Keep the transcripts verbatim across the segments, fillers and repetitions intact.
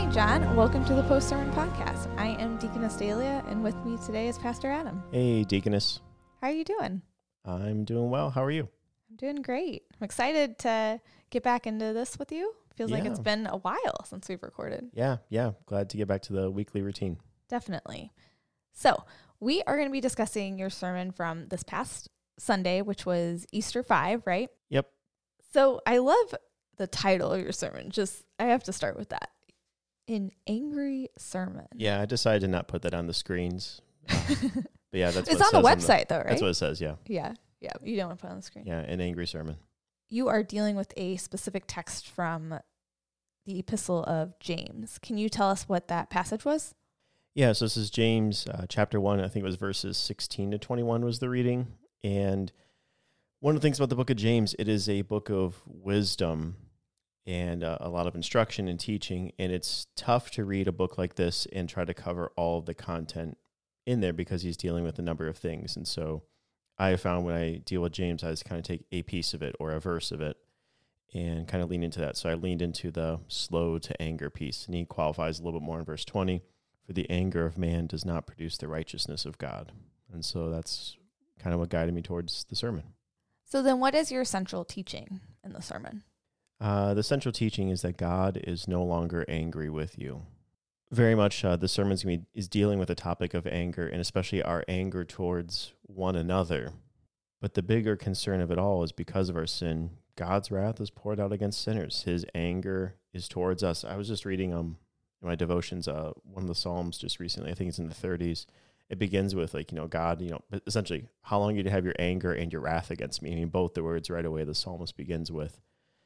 morning, John. Welcome to the Post Sermon Podcast. I am Deaconess Dahlia, and with me today is Pastor Adam. Hey, Deaconess. How are you doing? I'm doing well. How are you? I'm doing great. I'm excited to get back into this with you. Feels like Yeah. it's been a while since we've recorded. Yeah, yeah. Glad to get back to the weekly routine. Definitely. So, we are going to be discussing your sermon from this past Sunday, which was Easter five, right? Yep. So, I love the title of your sermon. Just, I have to start with that. An angry sermon. Yeah, I decided to not put that on the screens. Uh, but yeah, that's it's what it on the says website, though, right? That's what it says, yeah. Yeah, yeah. You don't want to put it on the screen. Yeah, an angry sermon. You are dealing with a specific text from the Epistle of James. Can you tell us what that passage was? Yeah, so this is James uh, chapter one. I think it was verses sixteen to twenty-one was the reading. And one of the things about the book of James, it is a book of wisdom and uh, a lot of instruction and teaching. And it's tough to read a book like this and try to cover all of the content in there because he's dealing with a number of things. And so I have found when I deal with James, I just kind of take a piece of it or a verse of it and kind of lean into that. So I leaned into the slow to anger piece. And he qualifies a little bit more in verse twenty. For the anger of man does not produce the righteousness of God. And so that's kind of what guided me towards the sermon. So then what is your central teaching in the sermon? Uh, the central teaching is that God is no longer angry with you. Very much uh, the sermon is, gonna be, is dealing with the topic of anger, and especially our anger towards one another. But the bigger concern of it all is because of our sin, God's wrath is poured out against sinners. His anger is towards us. I was just reading um in my devotions, uh, one of the Psalms just recently, I think it's in the thirties. It begins with like, you know, God, you know, essentially, how long you to have your anger and your wrath against me? I mean, both the words right away the psalmist begins with.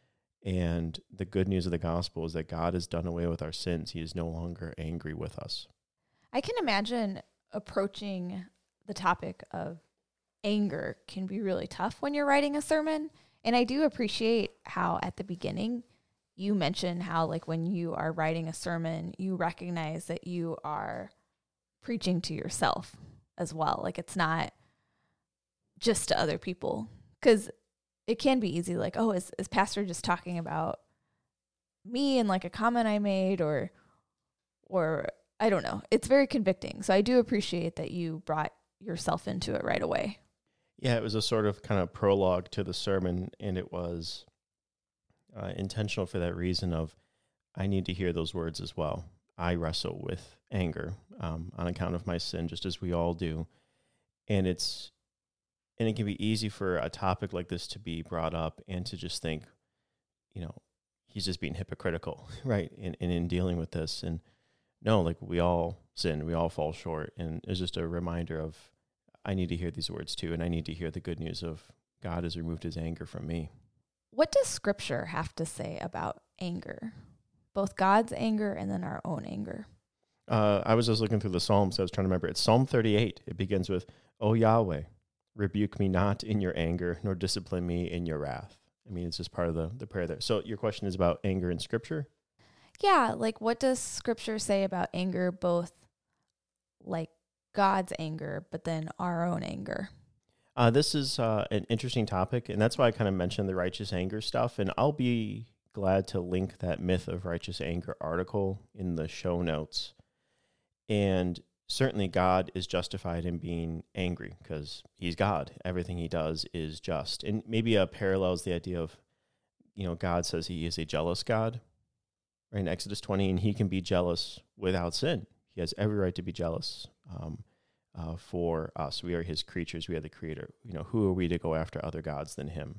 And the good news of the gospel is that God has done away with our sins. He is no longer angry with us. I can imagine approaching the topic of anger can be really tough when you're writing a sermon. And I do appreciate how at the beginning you mentioned how, like, when you are writing a sermon, you recognize that you are preaching to yourself as well. Like, it's not just to other people. Because it can be easy, like, oh, is, is pastor just talking about me and, like, a comment I made or, or I don't know. It's very convicting. So I do appreciate that you brought yourself into it right away. Yeah, it was a sort of kind of prologue to the sermon, and it was Uh, intentional for that reason of, I need to hear those words as well. I wrestle with anger um, on account of my sin, just as we all do. And it's, and it can be easy for a topic like this to be brought up and to just think, you know, he's just being hypocritical, right? In, in, in dealing with this. And no, like we all sin, we all fall short. And it's just a reminder of, I need to hear these words too. And I need to hear the good news of God has removed his anger from me. What does Scripture have to say about anger? Both God's anger and then our own anger. Uh, I was just looking through the Psalms. I was trying to remember. It's Psalm thirty-eight. It begins with, O Yahweh, rebuke me not in your anger, nor discipline me in your wrath. I mean, it's just part of the, the prayer there. So your question is about anger in Scripture? Yeah, like what does Scripture say about anger, both like God's anger, but then our own anger? Uh, this is uh, an interesting topic, and that's why I kind of mentioned the righteous anger stuff, and I'll be glad to link that Myth of Righteous Anger article in the show notes. And certainly God is justified in being angry because he's God. Everything he does is just. And maybe a parallels the idea of, you know, God says he is a jealous God, right? In Exodus twenty, and he can be jealous without sin. He has every right to be jealous. Um Uh, for us. We are his creatures. We are the creator. You know, who are we to go after other gods than him?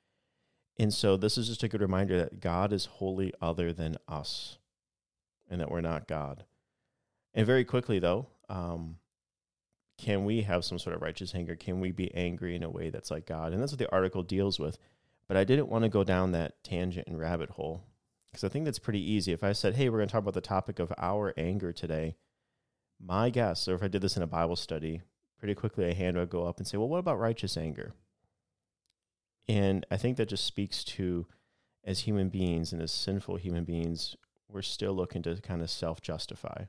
And so this is just a good reminder that God is wholly other than us and that we're not God. And very quickly, though, um, can we have some sort of righteous anger? Can we be angry in a way that's like God? And that's what the article deals with. But I didn't want to go down that tangent and rabbit hole because I think that's pretty easy. If I said, hey, we're going to talk about the topic of our anger today, my guess, or if I did this in a Bible study, pretty quickly a hand would go up and say, well, what about righteous anger? And I think that just speaks to, as human beings and as sinful human beings, we're still looking to kind of self-justify.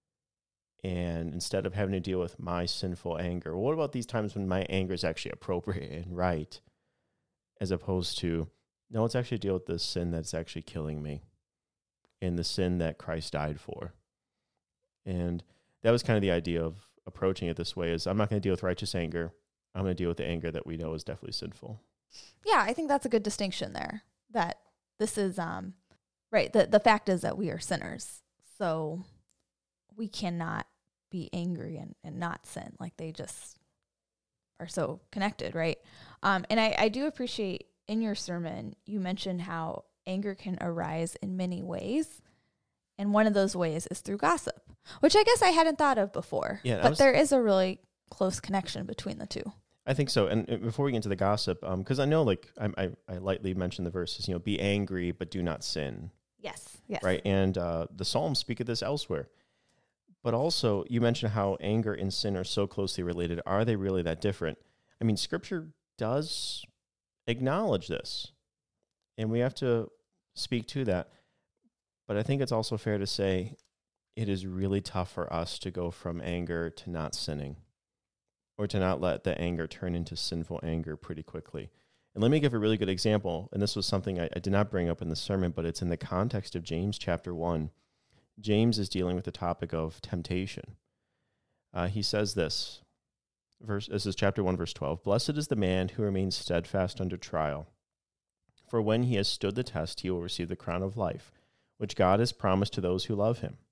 And instead of having to deal with my sinful anger, what about these times when my anger is actually appropriate and right, as opposed to, no, let's actually deal with this sin that's actually killing me. and the sin that Christ died for. And that was kind of the idea of approaching it this way is I'm not going to deal with righteous anger. I'm going to deal with the anger that we know is definitely sinful. Yeah, I think that's a good distinction there. That this is, um, right, the, the fact is that we are sinners. So we cannot be angry and, and not sin. Like they just are so connected, right? Um, and I, I do appreciate in your sermon, you mentioned how anger can arise in many ways. And one of those ways is through gossip, which I guess I hadn't thought of before. Yeah, but was, there is a really close connection between the two. I think so. And before we get into the gossip, because um, I know like I, I, I lightly mentioned the verses, you know, be angry, but do not sin. Yes, yes. Right. And uh, the Psalms speak of this elsewhere. But also, you mentioned how anger and sin are so closely related. Are they really that different? I mean, Scripture does acknowledge this, and we have to speak to that. But I think it's also fair to say it is really tough for us to go from anger to not sinning, or to not let the anger turn into sinful anger pretty quickly. And let me give a really good example, and this was something I, I did not bring up in the sermon, but it's in the context of James chapter one. James is dealing with the topic of temptation. Uh, he says this, verse, this is chapter one, verse twelve, "Blessed is the man who remains steadfast under trial. For when he has stood the test, he will receive the crown of life, which God has promised to those who love him.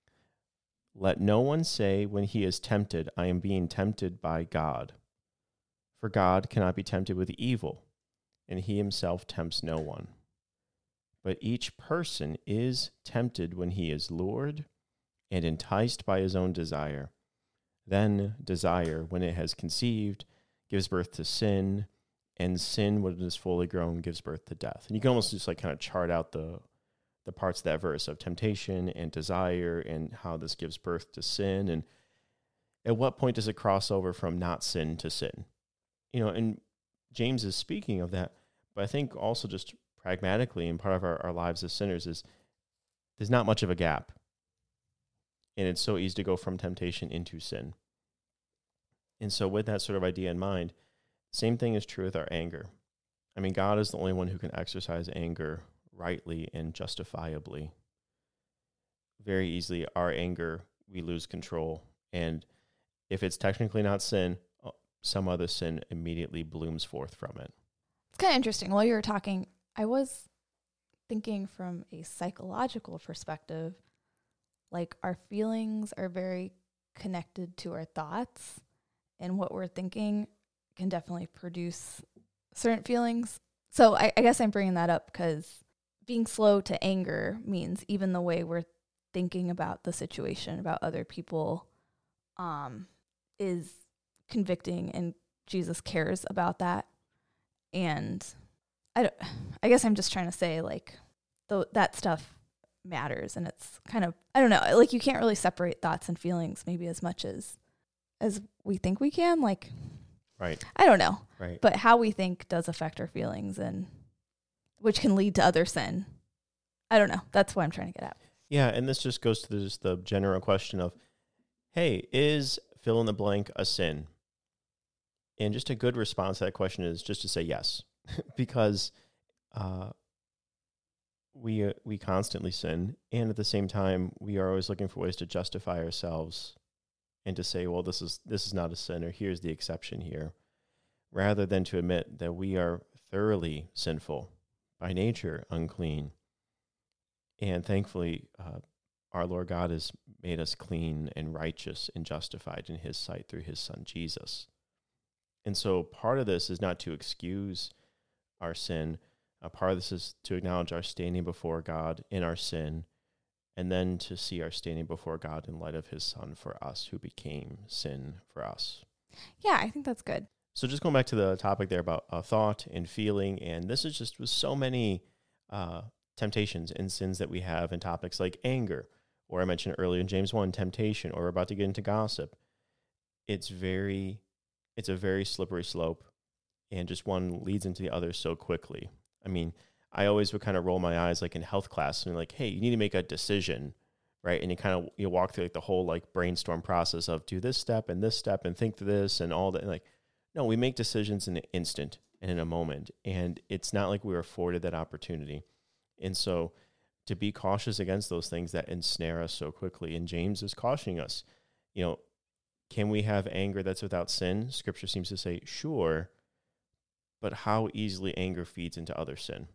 Let no one say when he is tempted, I am being tempted by God. For God cannot be tempted with evil, and he himself tempts no one. But each person is tempted when he is lured and enticed by his own desire. Then desire, when it has conceived, gives birth to sin, and sin, when it is fully grown, gives birth to death." And you can almost just like kind of chart out the the parts of that verse of temptation and desire and how this gives birth to sin. And at what point does it cross over from not sin to sin? You know, and James is speaking of that, but I think also just pragmatically, and part of our, our lives as sinners is there's not much of a gap. And it's so easy to go from temptation into sin. And so with that sort of idea in mind, same thing is true with our anger. I mean, God is the only one who can exercise anger rightly and justifiably. Very easily, our anger, we lose control. And if it's technically not sin, some other sin immediately blooms forth from it. It's kind of interesting. While you were talking, I was thinking from a psychological perspective, like our feelings are very connected to our thoughts, and what we're thinking can definitely produce certain feelings. So I, I guess I'm bringing that up because being slow to anger means even the way we're thinking about the situation, about other people, um, is convicting, and Jesus cares about that. And I, don't, I guess I'm just trying to say, like, th- that stuff matters, and it's kind of, I don't know, like you can't really separate thoughts and feelings maybe as much as as we think we can. Like, right. I don't know. Right. But how we think does affect our feelings, and which can lead to other sin. I don't know. That's what I'm trying to get at. Yeah, and this just goes to the, just the general question of, hey, is fill in the blank a sin? And just a good response to that question is just to say yes, because uh, we uh, we constantly sin, and at the same time, we are always looking for ways to justify ourselves and to say, well, this is this is not a sin, or here's the exception here, rather than to admit that we are thoroughly sinful, by nature unclean. And thankfully, uh, our Lord God has made us clean and righteous and justified in his sight through his Son, Jesus. And so part of this is not to excuse our sin. A part of this is to acknowledge our standing before God in our sin, and then to see our standing before God in light of his Son for us, who became sin for us. Yeah, I think that's good. So just going back to the topic there about uh, thought and feeling, and this is just with so many uh, temptations and sins that we have, and topics like anger, or I mentioned earlier in James one, temptation, or we're about to get into gossip. It's very, it's a very slippery slope, and just one leads into the other so quickly. I mean, I always would kind of roll my eyes like in health class and like, hey, you need to make a decision, right? And you kind of, you walk through like the whole like brainstorm process of do this step and this step and think this and all that. And like, no, we make decisions in an instant and in a moment. And it's not like we were afforded that opportunity. And so to be cautious against those things that ensnare us so quickly. And James is cautioning us, you know, can we have anger that's without sin? Scripture seems to say, sure, but how easily anger feeds into other sin.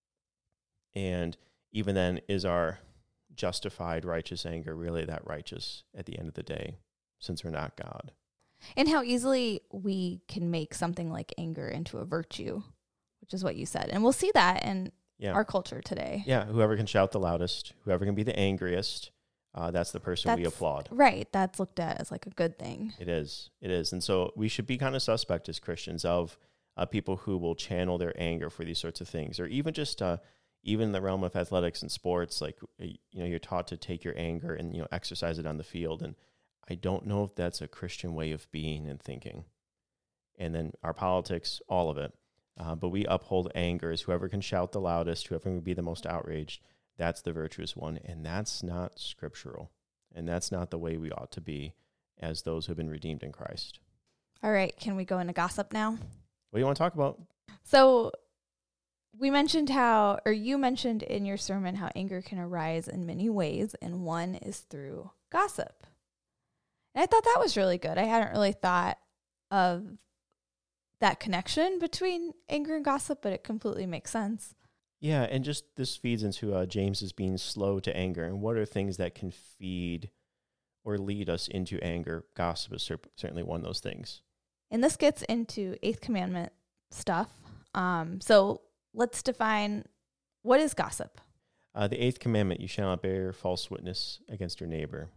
And even then, is our justified righteous anger really that righteous at the end of the day, since we're not God? And how easily we can make something like anger into a virtue, which is what you said. And we'll see that in yeah. our culture today. Yeah, whoever can shout the loudest, whoever can be the angriest, uh, that's the person that's, we applaud. Right, that's looked at as like a good thing. It is, it is. And so we should be kind of suspect as Christians of uh, people who will channel their anger for these sorts of things, or even just uh, even in the realm of athletics and sports, like, you know, you're taught to take your anger and, you know, exercise it on the field. And I don't know if that's a Christian way of being and thinking. And then our politics, all of it. Uh, but we uphold anger as whoever can shout the loudest, whoever can be the most outraged, that's the virtuous one. And that's not scriptural. And that's not the way we ought to be as those who have been redeemed in Christ. All right. Can we go into gossip now? What do you want to talk about? So we mentioned how, or you mentioned in your sermon, how anger can arise in many ways. And one is through gossip. And I thought that was really good. I hadn't really thought of that connection between anger and gossip, but it completely makes sense. Yeah, and just this feeds into uh, James's being slow to anger. And what are things that can feed or lead us into anger? Gossip is cer- certainly one of those things. And this gets into Eighth Commandment stuff. Um, so let's define, what is gossip? Uh, the Eighth Commandment, you shall not bear false witness against your neighbor.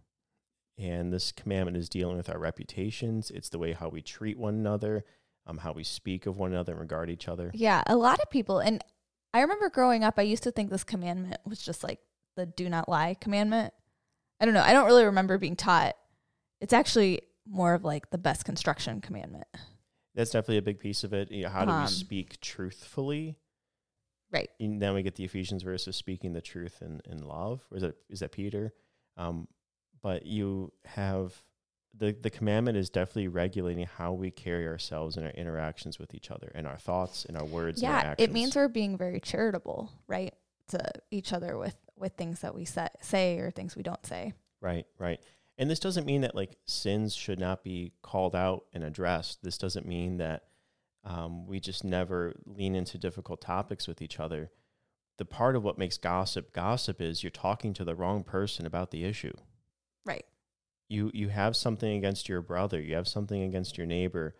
And this commandment is dealing with our reputations. It's the way how we treat one another, um, how we speak of one another and regard each other. Yeah, a lot of people, and I remember growing up, I used to think this commandment was just like the do not lie commandment. I don't know. I don't really remember being taught. It's actually more of like the best construction commandment. That's definitely a big piece of it. You know, how do um, we speak truthfully? Right. And then we get the Ephesians verse of speaking the truth in, in love. Or is that, is that Peter? Um, but you have, the, the commandment is definitely regulating how we carry ourselves in our interactions with each other, and our thoughts and our words yeah, and our actions. It means we're being very charitable, right, to each other with, with things that we say, say or things we don't say. Right, right. And this doesn't mean that like sins should not be called out and addressed. This doesn't mean that um, we just never lean into difficult topics with each other. The part of what makes gossip gossip is you're talking to the wrong person about the issue. Right. You you have something against your brother. You have something against your neighbor.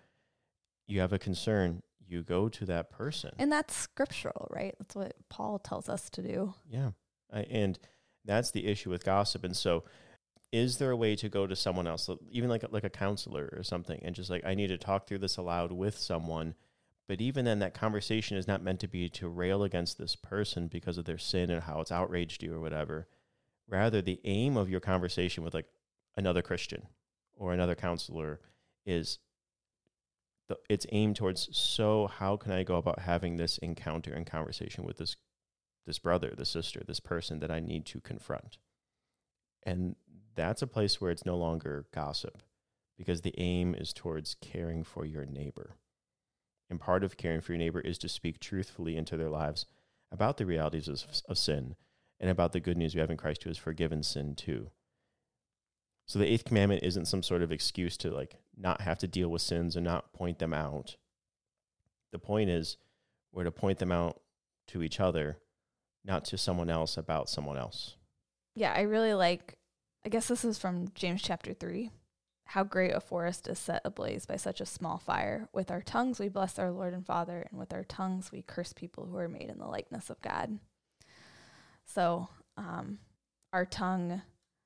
You have a concern. You go to that person. And that's scriptural, right? That's what Paul tells us to do. Yeah. I, and that's the issue with gossip. And so is there a way to go to someone else, even like, like a counselor or something, and just like, I need to talk through this aloud with someone, but even then that conversation is not meant to be to rail against this person because of their sin and how it's outraged you or whatever. Rather, the aim of your conversation with like another Christian or another counselor is the, it's aimed towards, so how can I go about having this encounter and conversation with this this brother, this sister, this person that I need to confront? And that's a place where it's no longer gossip, because the aim is towards caring for your neighbor. And part of caring for your neighbor is to speak truthfully into their lives about the realities of, of sin and about the good news we have in Christ, who has forgiven sin too. So the eighth commandment isn't some sort of excuse to like not have to deal with sins and not point them out. The point is we're to point them out to each other, not to someone else about someone else. Yeah, I really like, I guess this is from James chapter three. How great a forest is set ablaze by such a small fire. With our tongues we bless our Lord and Father, and with our tongues we curse people who are made in the likeness of God. So um, our tongue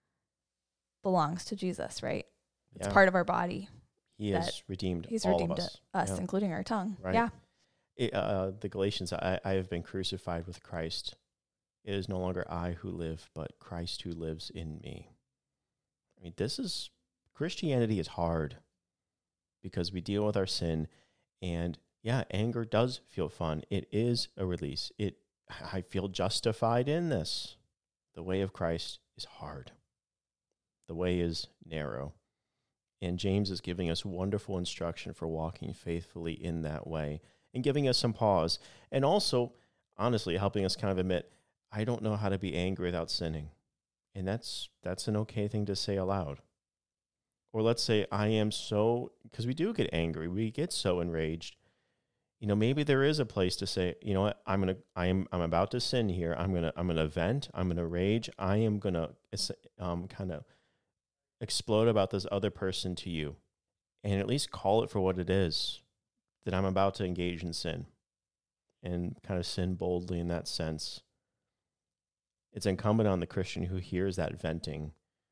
belongs to Jesus, right? It's Yeah. part of our body. He has redeemed He's all redeemed of us, us, Yeah. including our tongue. Right. Yeah. It, uh, the Galatians, I, I have been crucified with Christ. It is no longer I who live, but Christ who lives in me. I mean, this is, Christianity is hard because we deal with our sin, and yeah, anger does feel fun. It is a release. It, I feel justified in this. The way of Christ is hard. The way is narrow. And James is giving us wonderful instruction for walking faithfully in that way and giving us some pause. And also, honestly, helping us kind of admit, I don't know how to be angry without sinning. And that's that's an okay thing to say aloud. Or let's say I am so, because we do get angry, we get so enraged. You know, maybe there is a place to say, you know what, I'm gonna, I am, I'm about to sin here. I'm gonna, I'm gonna vent. I'm gonna rage. I am gonna, um, kind of explode about this other person to you, and at least call it for what it is. That I'm about to engage in sin, and kind of sin boldly in that sense. It's incumbent on the Christian who hears that venting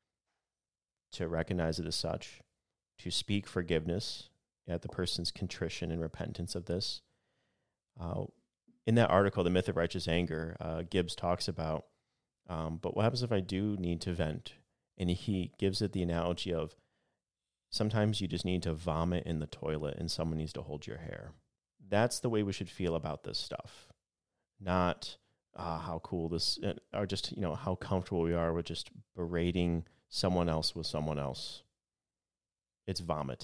to recognize it as such, to speak forgiveness at the person's contrition and repentance of this. Uh, in that article, The Myth of Righteous Anger, uh, Gibbs talks about, um, but what happens if I do need to vent? And he gives it the analogy of, sometimes you just need to vomit in the toilet and someone needs to hold your hair. That's the way we should feel about this stuff. Not uh, how cool this, or just, you know, how comfortable we are with just berating someone else with someone else. It's vomit.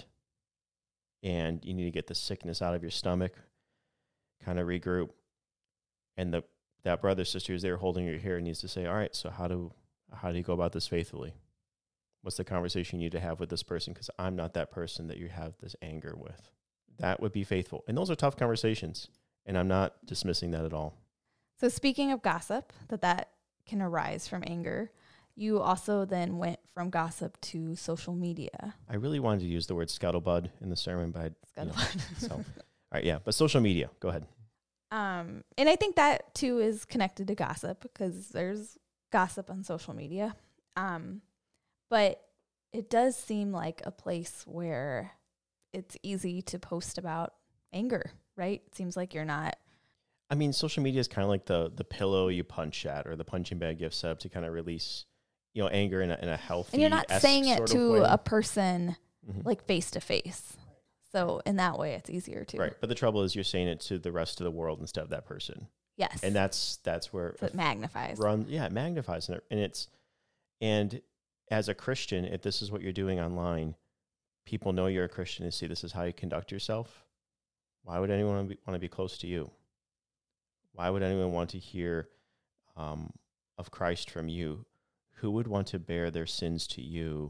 And you need to get the sickness out of your stomach, kind of regroup. And the that brother, sister who's there holding your hair needs to say, all right, so how do how do you go about this faithfully? What's the conversation you need to have with this person? Because I'm not that person that you have this anger with. That would be faithful. And those are tough conversations. And I'm not dismissing that at all. So speaking of gossip, that that can arise from anger, you also then went from gossip to social media. I really wanted to use the word scuttlebutt in the sermon, but I, you know, Scuttlebutt. so, all right, yeah. But social media, go ahead. Um, and I think that too is connected to gossip because there's gossip on social media. Um, but it does seem like a place where it's easy to post about anger, right? It seems like you're not. I mean, social media is kind of like the the pillow you punch at or the punching bag you have set up to kind of release, you know, anger in a, in a healthy, and you're not saying it to way. a person mm-hmm. like face to face. So in that way, it's easier too. Right. But the trouble is you're saying it to the rest of the world instead of that person. Yes. And that's that's where so it magnifies. Run, yeah, it magnifies. And, it, and it's, and as a Christian, if this is what you're doing online, people know you're a Christian and see this is how you conduct yourself. Why would anyone want to be, want to be close to you? Why would anyone want to hear um, of Christ from you? Who would want to bear their sins to you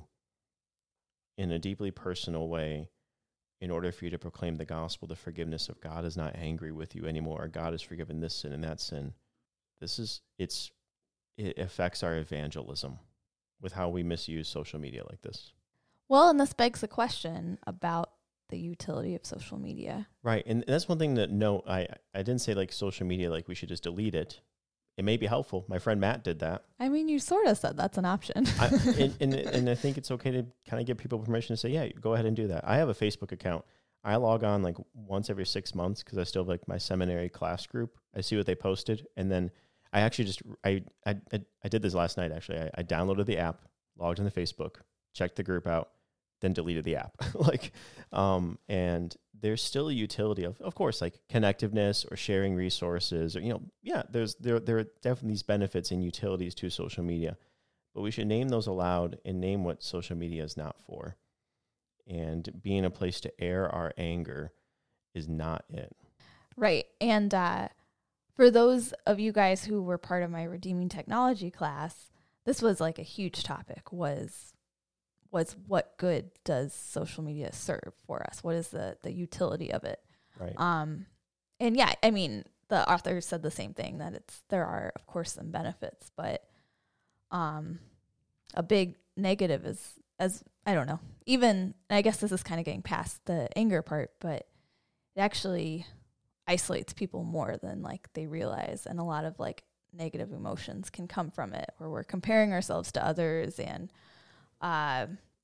in a deeply personal way in order for you to proclaim the gospel, the forgiveness of God is not angry with you anymore. God has forgiven this sin and that sin. This is, it's, it affects our evangelism with how we misuse social media like this. Well, and this begs the question about the utility of social media. Right. And that's one thing that, no, I, I didn't say like social media, like we should just delete it. It may be helpful. My friend Matt did that. I mean, you sort of said that's an option. I, and, and, and I think it's okay to kind of give people permission to say, yeah, go ahead and do that. I have a Facebook account. I log on like once every six months because I still have like my seminary class group. I see what they posted. And then I actually just, I I, I did this last night, actually. I, I downloaded the app, logged into Facebook, checked the group out, then deleted the app. like, um, and there's still a utility of, of course, like connectiveness or sharing resources or, you know, yeah, there's, there, there are definitely these benefits and utilities to social media, but we should name those aloud and name what social media is not for. And being a place to air our anger is not it. Right. And, uh, for those of you guys who were part of my Redeeming Technology class, this was like a huge topic was was what good does social media serve for us? What is the, the utility of it? Right. Um, and yeah, I mean, the author said the same thing, that it's, there are of course some benefits, but, um, a big negative is, as I don't know, even, I guess this is kind of getting past the anger part, but it actually isolates people more than like they realize. And a lot of like negative emotions can come from it, where we're comparing ourselves to others, and uh,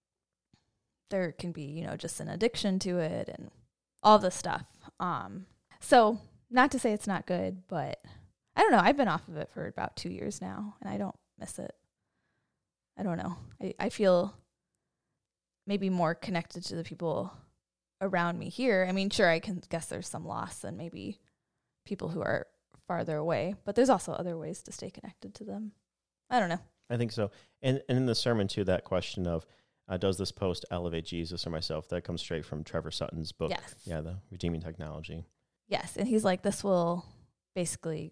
there can be, you know, just an addiction to it and all this stuff. Um, so not to say it's not good, but I don't know. I've been off of it for about two years now and I don't miss it. I don't know. I, I feel maybe more connected to the people around me here. I mean, sure, I can guess there's some loss and maybe people who are farther away, but there's also other ways to stay connected to them. I don't know. I think so. And, and in the sermon too, that question of, uh, does this post elevate Jesus or myself? That comes straight from Trevor Sutton's book. Yes. Yeah, the Redeeming Technology. Yes. And he's like, this will basically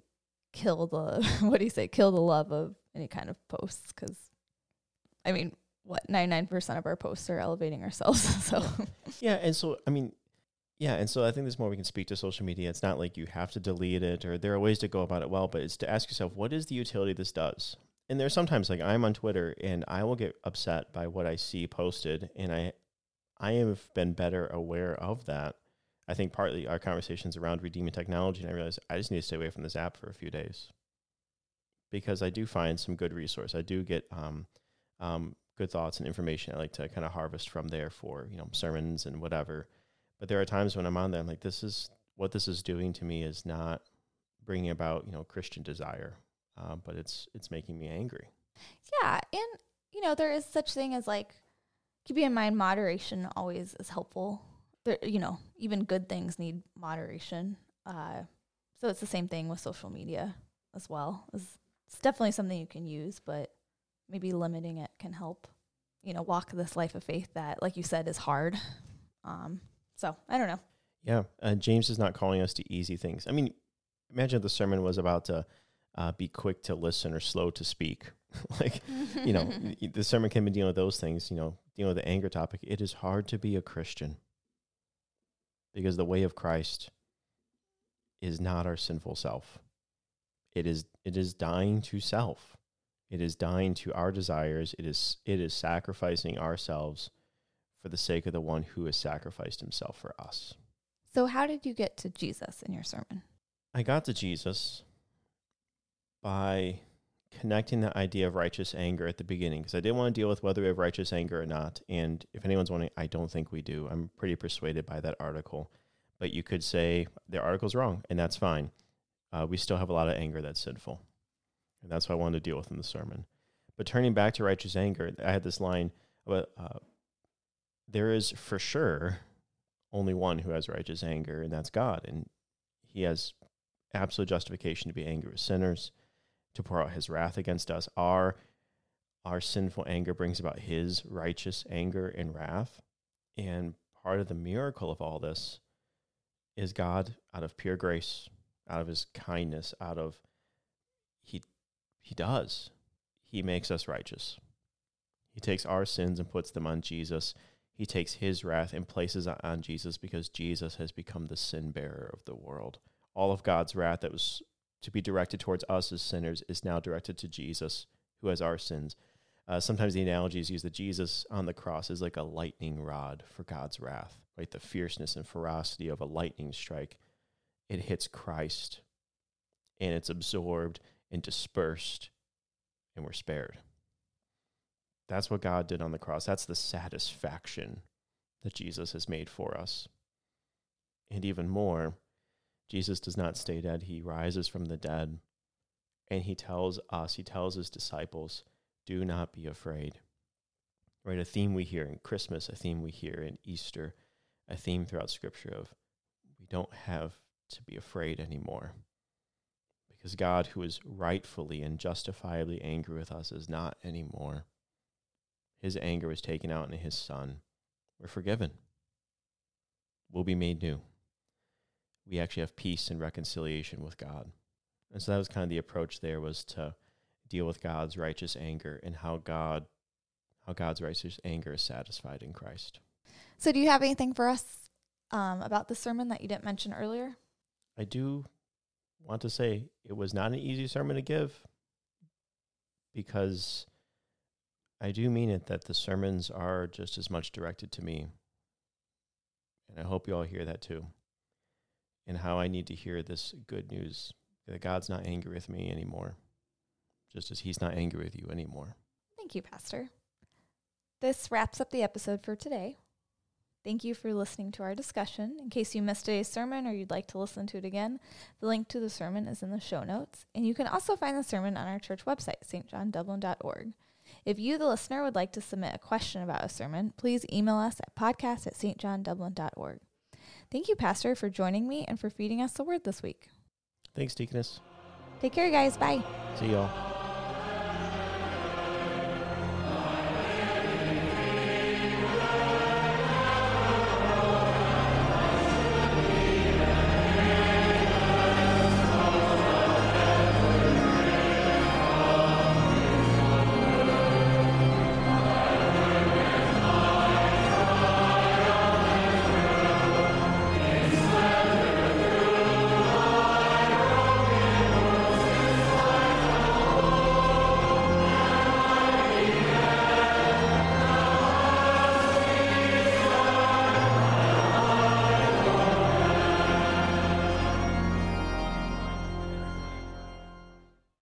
kill the, what do you say, kill the love of any kind of posts. Because, I mean, what, ninety-nine percent of our posts are elevating ourselves. So, yeah. And so, I mean, yeah. And so I think there's more we can speak to social media. It's not like you have to delete it, or there are ways to go about it well, but it's to ask yourself, what is the utility this does? And there's sometimes, like, I'm on Twitter and I will get upset by what I see posted. And I, I have been better aware of that. I think partly our conversations around redeeming technology, and I realized I just need to stay away from this app for a few days, because I do find some good resource. I do get um, um, good thoughts and information I like to kind of harvest from there for, you know, sermons and whatever. But there are times when I'm on there, I'm like, this is what this is doing to me is not bringing about, you know, Christian desire, uh, but it's it's making me angry. Yeah, and you know, there is such thing as, like, keeping in mind moderation always is helpful. There, you know, even good things need moderation. Uh, so it's the same thing with social media as well. It's, it's definitely something you can use, but maybe limiting it can help, you know, walk this life of faith that, like you said, is hard. Um, so I don't know. Yeah. Uh, James is not calling us to easy things. I mean, imagine if the sermon was about to uh, be quick to listen or slow to speak. Like, you know, the sermon can be dealing with those things, you know, dealing with the anger topic. It is hard to be a Christian, because the way of Christ is not our sinful self. It is it is dying to self. It is dying to our desires. It is it is sacrificing ourselves for the sake of the one who has sacrificed himself for us. So how did you get to Jesus in your sermon? I got to Jesus by connecting the idea of righteous anger at the beginning, because I didn't want to deal with whether we have righteous anger or not. And if anyone's wondering, I don't think we do. I'm pretty persuaded by that article. But you could say the article's wrong, and that's fine. Uh, we still have a lot of anger that's sinful. And that's what I wanted to deal with in the sermon. But turning back to righteous anger, I had this line about uh, there is for sure only one who has righteous anger, and that's God. And he has absolute justification to be angry with sinners, to pour out his wrath against us. Our, our sinful anger brings about his righteous anger and wrath. And part of the miracle of all this is God, out of pure grace, out of his kindness, out of, he, he does. He makes us righteous. He takes our sins and puts them on Jesus. He takes his wrath and places it on Jesus, because Jesus has become the sin bearer of the world. All of God's wrath that was to be directed towards us as sinners is now directed to Jesus, who has our sins. Uh, sometimes the analogy is used that Jesus on the cross is like a lightning rod for God's wrath, right? The fierceness and ferocity of a lightning strike. It hits Christ, and it's absorbed and dispersed, and we're spared. That's what God did on the cross. That's the satisfaction that Jesus has made for us. And even more, Jesus does not stay dead. He rises from the dead, and he tells us, he tells his disciples, do not be afraid. Right? A theme we hear in Christmas, a theme we hear in Easter, a theme throughout Scripture of we don't have to be afraid anymore, because God, who is rightfully and justifiably angry with us, is not anymore. His anger was taken out in his Son. We're forgiven. We'll be made new. We actually have peace and reconciliation with God. And so that was kind of the approach there, was to deal with God's righteous anger and how God, how God's righteous anger is satisfied in Christ. So do you have anything for us um, about the sermon that you didn't mention earlier? I do want to say it was not an easy sermon to give, because I do mean it that the sermons are just as much directed to me. And I hope you all hear that too. And how I need to hear this good news that God's not angry with me anymore, just as he's not angry with you anymore. Thank you, Pastor. This wraps up the episode for today. Thank you for listening to our discussion. In case you missed today's sermon or you'd like to listen to it again, the link to the sermon is in the show notes. And you can also find the sermon on our church website, s t john dublin dot org. If you, the listener, would like to submit a question about a sermon, please email us at podcast at s t john dublin dot org. Thank you, Pastor, for joining me and for feeding us the word this week. Thanks, Deaconess. Take care, guys. Bye. See y'all.